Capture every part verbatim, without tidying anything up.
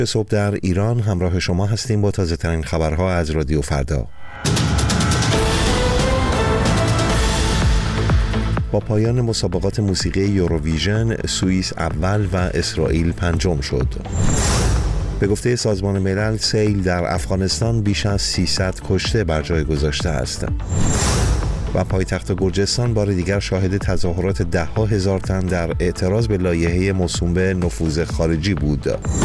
صبح در ایران همراه شما هستیم با تازه ترین خبرها از رادیو فردا. با پایان مسابقات موسیقی یوروویژن، سوئیس اول و اسرائیل پنجم شد. به گفته سازمان ملل، سیل در افغانستان بیش از سیصد کشته بر جای گذاشته است. و پایتخت گرجستان بار دیگر شاهد تظاهرات ده ها هزار تن در اعتراض به لایحه موسوم به نفوذ خارجی بود.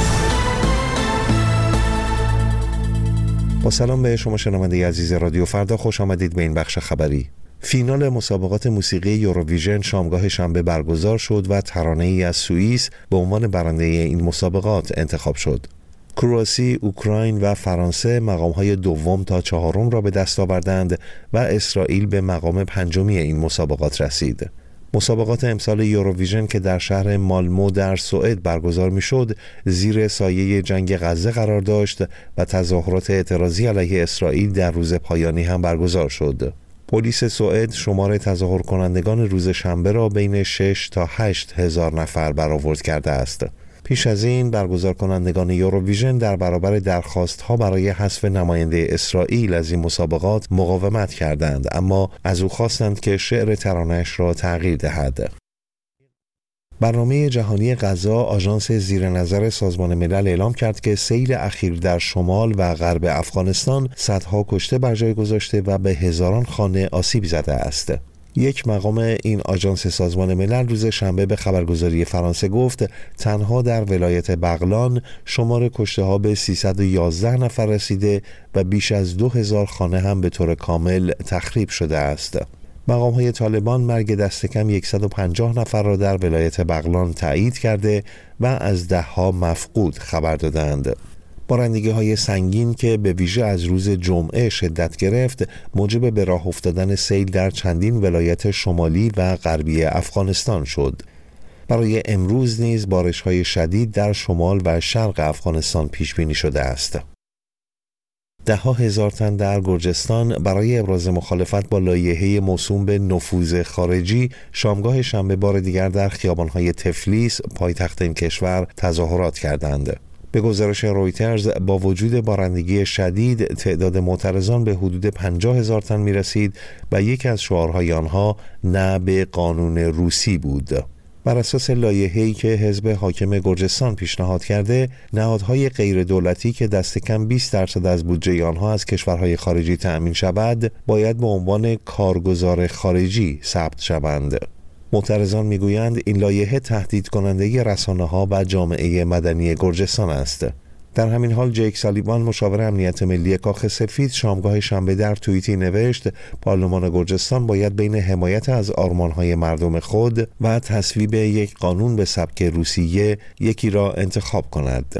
با سلام به شما شنونده عزیز رادیو فردا، خوش آمدید به این بخش خبری. فینال مسابقات موسیقی یوروویژن شامگاه شنبه برگزار شد و ترانه‌ای از سوئیس به عنوان برنده این مسابقات انتخاب شد. کرواسی، اوکراین و فرانسه مقام‌های دوم تا چهارم را به دست آوردند و اسرائیل به مقام پنجمی این مسابقات رسید. مسابقات امسال یوروویژن که در شهر مالمو در سوئد برگزار می‌شد، زیر سایه جنگ غزه قرار داشت و تظاهرات اعتراضی علیه اسرائیل در روز پایانی هم برگزار شد. پلیس سوئد شمار تظاهر کنندگان روز شنبه را بین شش تا هشت هزار نفر برآورد کرده است. پیش از این برگزار کنندگان یوروویژن در برابر درخواست‌ها برای حذف نماینده اسرائیل از این مسابقات مقاومت کردند، اما از او خواستند که شعر ترانه‌اش را تغییر دهد. برنامه جهانی غذا، آژانس زیر نظر سازمان ملل اعلام کرد که سیل اخیر در شمال و غرب افغانستان صدها کشته بر جای گذاشته و به هزاران خانه آسیب زده است. یک مقام این آژانس سازمان ملل روز شنبه به خبرگزاری فرانسه گفت تنها در ولایت بغلان شمار کشته ها به سیصد و یازده نفر رسیده و بیش از دو هزار خانه هم به طور کامل تخریب شده است. مقام های طالبان مرگ دست کم صد و پنجاه نفر را در ولایت بغلان تایید کرده و از ده ها مفقود خبر دادند. بارندگی های سنگین که به ویژه از روز جمعه شدت گرفت موجب به راه افتادن سیل در چندین ولایت شمالی و غربی افغانستان شد. برای امروز نیز بارش های شدید در شمال و شرق افغانستان پیش بینی شده است. ده ها هزار تن در گرجستان برای ابراز مخالفت با لایحه موسوم به نفوذ خارجی شامگاه شنبه بار دیگر در خیابان‌های تفلیس، پایتخت این کشور، تظاهرات کردند. به گزارش رویترز با وجود بارندگی شدید تعداد معترضان به حدود پنجاه هزار تن می رسید و یکی از شعارهای آنها نه به قانون روسی بود. بر اساس لایحه‌ای که حزب حاکم گرجستان پیشنهاد کرده، نهادهای غیر دولتی که دست کم بیست درصد از بودجه آنها از کشورهای خارجی تأمین شود، باید به عنوان کارگزار خارجی ثبت شوند. معترضان میگویند این لایحه تهدید کننده رسانه‌ها و جامعه مدنی گرجستان است. در همین حال جیک سالیوان، مشاور امنیت ملی کاخ سفید، شامگاه شنبه در توییتی نوشت پارلمان گرجستان باید بین حمایت از آرمان‌های مردم خود و تصویب یک قانون به سبک روسیه یکی را انتخاب کند.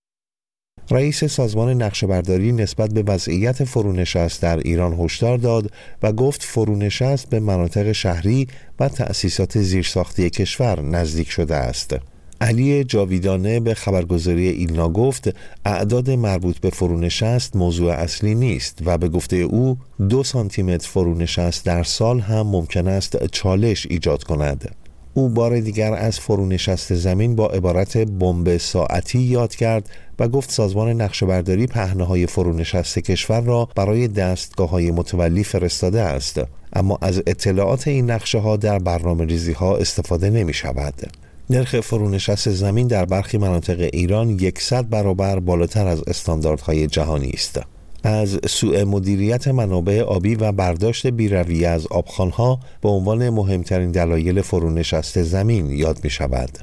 رئیس سازمان نقشه‌برداری نسبت به وضعیت فرونشست در ایران هشدار داد و گفت فرونشست به مناطق شهری و تأسیسات زیرساختی کشور نزدیک شده است. علی جاویدانه به خبرگزاری ایلنا گفت اعداد مربوط به فرونشست موضوع اصلی نیست و به گفته او دو سانتی متر فرونشست در سال هم ممکن است چالش ایجاد کند. او بار دیگر از فرونشست زمین با عبارت بمب ساعتی یاد کرد و گفت سازمان نقشه‌برداری پهنه‌های فرونشست کشور را برای دستگاه‌های متولی فرستاده است، اما از اطلاعات این نقشه‌ها در برنامه‌ریزی‌ها استفاده نمی‌شود. نرخ فرونشست زمین در برخی مناطق ایران صد برابر بالاتر از استانداردهای جهانی است. از سوء مدیریت منابع آبی و برداشت بی‌رویه از آبخوان‌ها به عنوان مهمترین دلایل فرونشست زمین یاد می‌شود.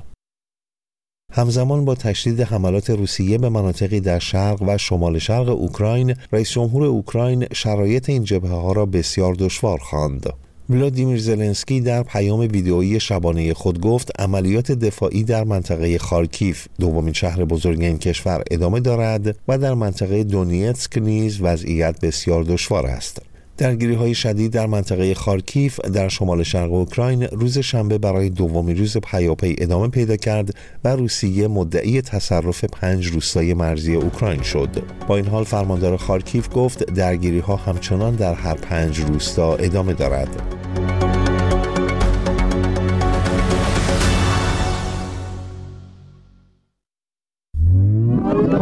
همزمان با تشدید حملات روسیه به مناطقی در شرق و شمال شرق اوکراین، رئیس جمهور اوکراین شرایط این جبهه‌ها را بسیار دشوار خواند. ولادیمیر زلنسکی در پیام ویدئویی شبانه خود گفت عملیات دفاعی در منطقه خارکیف، دومین شهر بزرگ این کشور، ادامه دارد و در منطقه دونیتسک نیز وضعیت بسیار دشوار است. درگیری‌های شدید در منطقه خارکیف در شمال شرق اوکراین روز شنبه برای دومین روز پیاپی ادامه پیدا کرد و روسیه مدعی تصرف پنج روستای مرزی اوکراین شد. با این حال فرماندار خارکیف گفت درگیری‌ها همچنان در هر پنج روستا ادامه دارد.